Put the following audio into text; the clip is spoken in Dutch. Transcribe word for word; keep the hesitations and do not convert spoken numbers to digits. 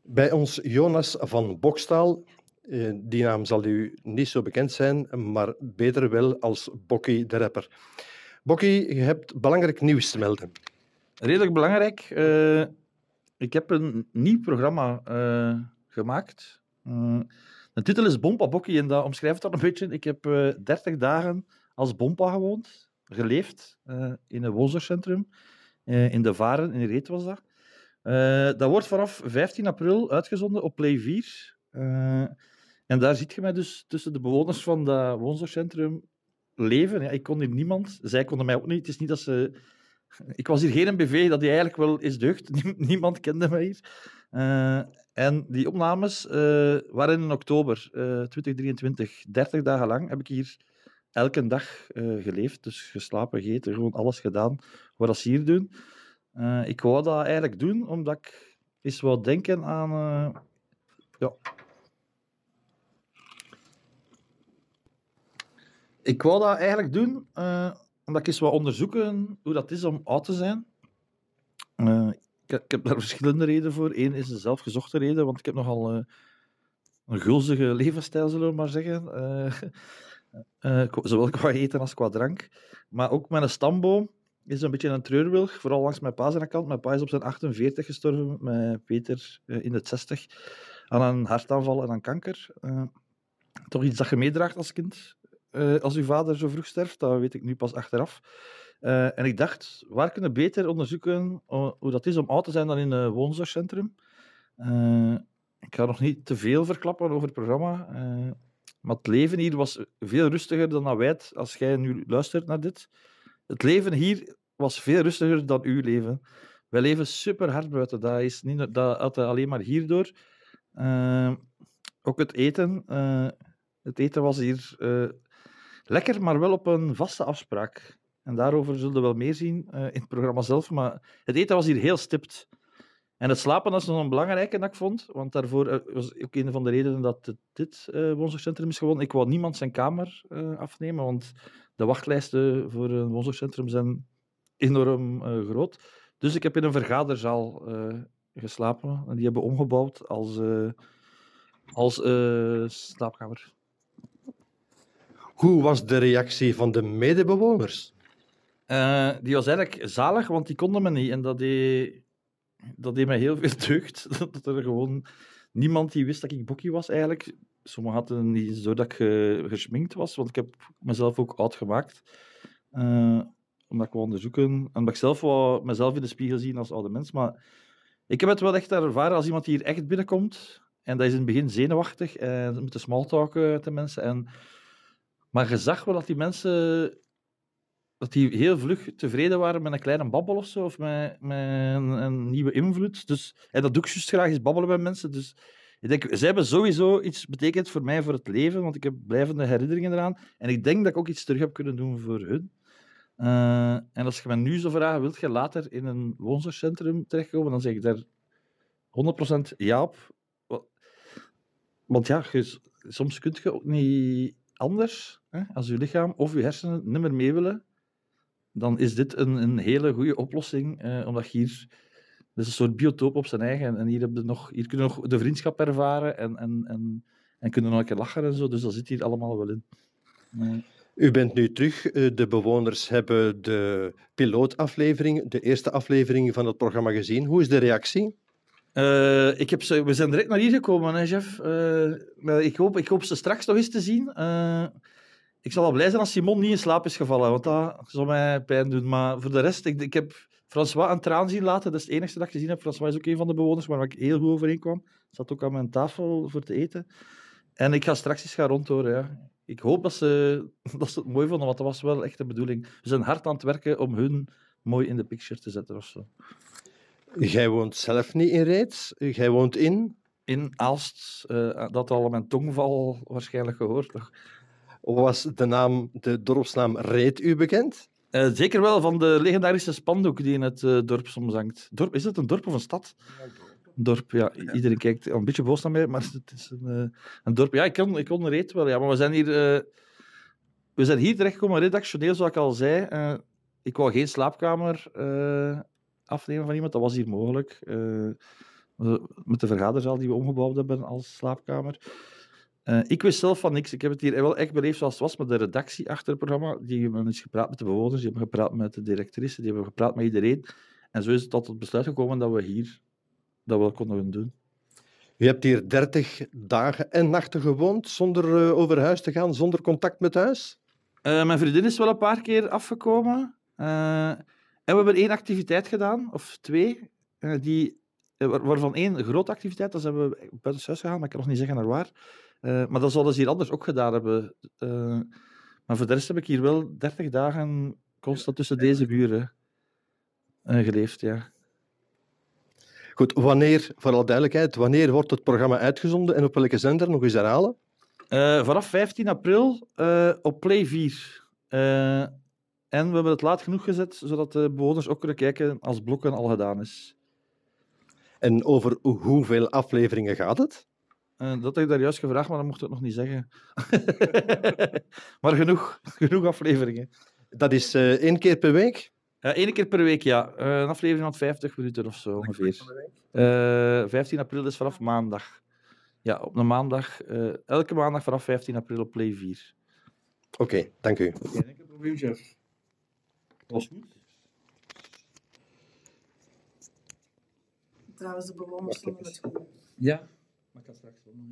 Bij ons Jonas van Bokstaal. Uh, die naam zal u niet zo bekend zijn, maar beter wel als Bokkie de rapper. Bokkie, je hebt belangrijk nieuws te melden. Redelijk belangrijk. Uh, ik heb een nieuw programma uh, gemaakt. Uh, de titel is Bompa Bokkie en dat omschrijft dat een beetje. Ik heb uh, dertig dagen als Bompa gewoond, geleefd uh, in een woonzorgcentrum. Uh, in de Varen, in Reet was dat. Uh, dat wordt vanaf vijftien april uitgezonden op Play vier. Uh, en daar ziet je mij dus tussen de bewoners van dat woonzorgcentrum leven. Ja, ik kon hier niemand. Zij konden mij ook niet. Het is niet dat ze... Ik was hier geen M B V dat die eigenlijk wel is deugd. Niemand kende mij hier. Uh, en die opnames uh, waren in oktober uh, twintig drieëntwintig. dertig dagen lang heb ik hier elke dag uh, geleefd. Dus geslapen, gegeten, gewoon alles gedaan wat ze hier doen. Uh, ik wou dat eigenlijk doen, omdat ik eens wou denken aan... Uh, ja. Ik wou dat eigenlijk doen, uh, omdat ik eens wou onderzoeken hoe dat is om oud te zijn. Uh, ik, ik heb daar verschillende redenen voor. Eén is een zelfgezochte reden, want ik heb nogal uh, een gulzige levensstijl, zullen we maar zeggen. Uh, uh, zowel qua eten als qua drank. Maar ook mijn stamboom is een beetje een treurwilg, vooral langs mijn pa zijn kant. Mijn pa is op zijn achtenveertig gestorven, met Peter uh, in het zestig, aan een hartaanval en aan kanker. Uh, toch iets dat je meedraagt als kind. Uh, als uw vader zo vroeg sterft, dat weet ik nu pas achteraf. Uh, en ik dacht, waar kunnen we beter onderzoeken hoe dat is om oud te zijn dan in een woonzorgcentrum? Uh, ik ga nog niet te veel verklappen over het programma, uh, maar het leven hier was veel rustiger dan dat wij het, als jij nu luistert naar dit. Het leven hier was veel rustiger dan uw leven. Wij leven super hard buiten. Dat is niet, dat had alleen maar hierdoor. Uh, ook het eten. Uh, het eten was hier uh, lekker, maar wel op een vaste afspraak. En daarover zullen we wel meer zien uh, in het programma zelf. Maar het eten was hier heel stipt. En het slapen dat is nog een belangrijke dat ik vond. Want daarvoor uh, was ook een van de redenen dat het, dit uh, woonzorgcentrum is gewonnen. Ik wou niemand zijn kamer uh, afnemen, want de wachtlijsten voor een woonzorgcentrum zijn enorm uh, groot. Dus ik heb in een vergaderzaal uh, geslapen. En die hebben omgebouwd als, uh, als uh, slaapkamer. Hoe was de reactie van de medebewoners? Uh, die was eigenlijk zalig, want die konden me niet. En dat deed, dat deed mij heel veel deugd. Dat er gewoon niemand die wist dat ik Bokkie was, eigenlijk. Sommigen hadden niet zo dat ik uh, gesminkt was, want ik heb mezelf ook oud gemaakt. Uh, omdat ik wou onderzoeken. En omdat ik zelf wou mezelf in de spiegel zien als oude mens. Maar ik heb het wel echt ervaren als iemand die hier echt binnenkomt. En dat is in het begin zenuwachtig. En met de smalltalken met de mensen. En... Maar je zag wel dat die mensen... dat die heel vlug tevreden waren met een kleine babbel of zo, of met, met een, een nieuwe invloed. Dus, en dat doe ik juist graag, is babbelen met mensen. Dus ik denk, zij hebben sowieso iets betekend voor mij, voor het leven, want ik heb blijvende herinneringen eraan. En ik denk dat ik ook iets terug heb kunnen doen voor hun. Uh, en als je me nu zo vraagt, wilt je later in een woonzorgcentrum terechtkomen, dan zeg ik daar honderd procent ja op. Want ja, je, soms kun je ook niet anders, hè, als je lichaam of je hersenen niet meer mee willen. Dan is dit een, een hele goede oplossing, eh, omdat je hier... Dat is een soort biotoop op zijn eigen. En hier, heb je nog, hier kun je nog de vriendschap ervaren en, en, en, en kunnen nog een keer lachen en zo. Dus dat zit hier allemaal wel in. Nee. U bent nu terug. De bewoners hebben de pilootaflevering, de eerste aflevering van het programma gezien. Hoe is de reactie? Uh, ik heb ze, we zijn direct naar hier gekomen, hè, Jeff. Uh, ik, hoop, ik hoop ze straks nog eens te zien. Uh, Ik zal wel blij zijn als Simon niet in slaap is gevallen, want dat zou mij pijn doen. Maar voor de rest, ik, ik heb François een traan zien laten. Dat is het enige dat ik gezien heb. François is ook een van de bewoners waar ik heel goed overheen kwam. Zat ook aan mijn tafel voor te eten. En ik ga straks eens gaan rondhoren. Ja. Ik hoop dat ze, dat ze het mooi vonden, want dat was wel echt de bedoeling. We zijn hard aan het werken om hun mooi in de picture te zetten of zo. Jij woont zelf niet in Reets. Jij woont in... In Aalst. Uh, dat al mijn tongval waarschijnlijk gehoord. Toch? Was de naam, de dorpsnaam Reet u bekend? Uh, zeker wel, van de legendarische spandoek die in het uh, dorp soms hangt. Dorp, is het een dorp of een stad? Ja, dorp, ja. ja. Iedereen kijkt een beetje boos naar mij, maar het is een, uh, een dorp. Ja, ik kon, ik kon Reet wel, ja, maar we zijn hier, uh, we zijn hier terechtgekomen redactioneel, zoals ik al zei. Uh, ik wou geen slaapkamer uh, afnemen van iemand, dat was hier mogelijk. Uh, Uh, met de vergaderzaal die we omgebouwd hebben als slaapkamer. Uh, ik wist zelf van niks. Ik heb het hier wel echt beleefd zoals het was, met de redactie achter het programma. Die hebben eens gepraat met de bewoners, die hebben gepraat met de directrice, die hebben gepraat met iedereen. En zo is het tot het besluit gekomen dat we hier dat wel konden doen. U hebt hier dertig dagen en nachten gewoond, zonder uh, over huis te gaan, zonder contact met huis? Uh, mijn vriendin is wel een paar keer afgekomen. Uh, en we hebben één activiteit gedaan, of twee, uh, die, uh, waarvan één grote activiteit, dat zijn we buiten huis gegaan, maar ik kan nog niet zeggen naar waar. Uh, maar dat zouden ze hier anders ook gedaan hebben. Uh, maar voor de rest heb ik hier wel dertig dagen constant tussen deze buren uh, geleefd, ja. Goed, wanneer, voor alle duidelijkheid, wanneer wordt het programma uitgezonden en op welke zender? Nog eens herhalen. Uh, vanaf vijftien april uh, op Play vier. Uh, en we hebben het laat genoeg gezet, zodat de bewoners ook kunnen kijken als blokken al gedaan is. En over hoeveel afleveringen gaat het? Uh, dat heb ik daar juist gevraagd, maar dan mocht ik het nog niet zeggen. Maar genoeg, genoeg afleveringen. Dat is uh, één keer per week? Uh, Eén keer per week, ja. Uh, een aflevering van vijftig minuten of zo, ongeveer. Uh, vijftien april is vanaf maandag. Ja, op een maandag. Uh, elke maandag vanaf vijftien april op Play vier. Oké, okay, dank u. Geen enkel probleem, chef. Was goed. Trouwens, de bewoners stonden het goed. Ja, maar ik kan straks wel.